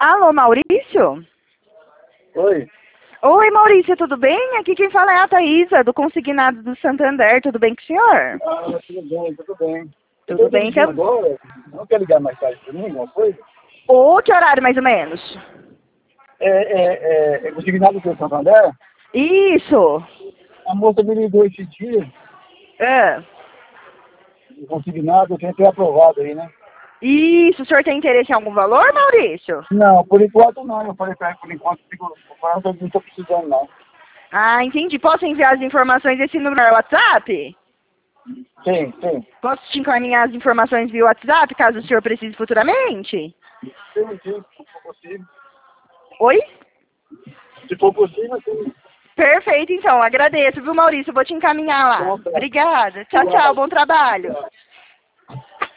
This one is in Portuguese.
Alô, Maurício? Oi. Oi, Maurício, tudo bem? Aqui quem fala é a Thaísa, do Consignado do Santander. Tudo bem com o senhor? Tudo bem, tudo bem. Eu Tudo tô bem, dirigindo agora. Não quer ligar mais tarde pra mim, alguma coisa? Ô, que horário mais ou menos? É consignado do Santander? Isso. A moça me ligou esse dia, É. consignado, eu tenho até aprovado aí, né? Isso, o senhor tem interesse em algum valor, Maurício? Não, por enquanto não. Eu falei pra ela, por enquanto, eu não tô precisando, não. Ah, entendi. Posso enviar as informações desse número no WhatsApp? Sim, sim. Posso te encaminhar as informações via WhatsApp, caso o senhor precise futuramente? Sim, sim, se for possível. Oi? Se for possível, sim. Perfeito, então. Agradeço, viu, Maurício? Eu vou te encaminhar lá. Então, tá. Obrigada. Tchau, tchau. Bom trabalho.